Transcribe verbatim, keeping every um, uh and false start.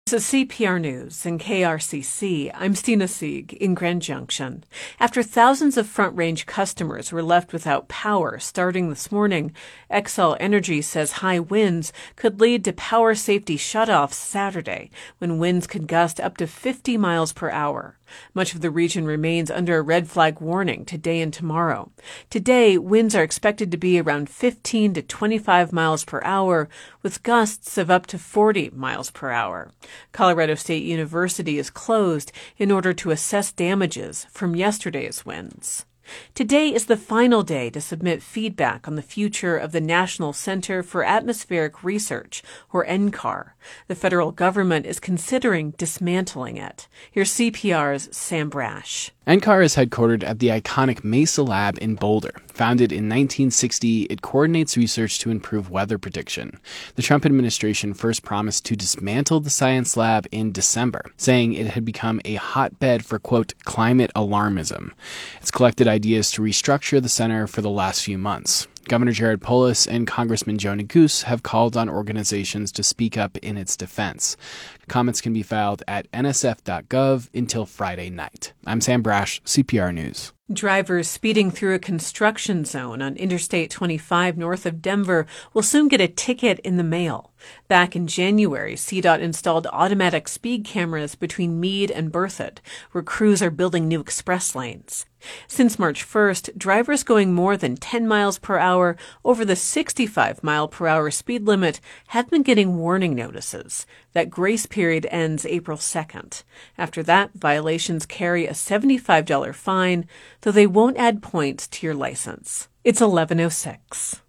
This is C P R News and K R C C. I'm Stina Sieg in Grand Junction. After thousands of Front Range customers were left without power starting this morning, Xcel Energy says high winds could lead to power safety shutoffs Saturday, when winds could gust up to fifty miles per hour. Much of the region remains under a red flag warning today and tomorrow. Today, winds are expected to be around fifteen to twenty-five miles per hour, with gusts of up to forty miles per hour. Colorado State University is closed in order to assess damages from yesterday's winds. Today is the final day to submit feedback on the future of the National Center for Atmospheric Research, or N C A R. The federal government is considering dismantling it. Here's C P R's Sam Brash. N C A R is headquartered at the iconic Mesa Lab in Boulder. Founded in nineteen sixty, it coordinates research to improve weather prediction. The Trump administration first promised to dismantle the science lab in December, saying it had become a hotbed for, quote, climate alarmism. It's collected ideas to restructure the center for the last few months. Governor Jared Polis and Congressman Joe Neguse have called on organizations to speak up in its defense. Comments can be filed at N S F dot gov until Friday night. I'm Sam Brash, C P R News. Drivers speeding through a construction zone on Interstate twenty-five north of Denver will soon get a ticket in the mail. Back in January, C DOT installed automatic speed cameras between Meade and Berthoud, where crews are building new express lanes. Since March first, drivers going more than ten miles per hour over the sixty-five mile per hour speed limit have been getting warning notices. That grace period ends April second. After that, violations carry a seventy-five dollars fine, though they won't add points to your license. It's eleven oh six.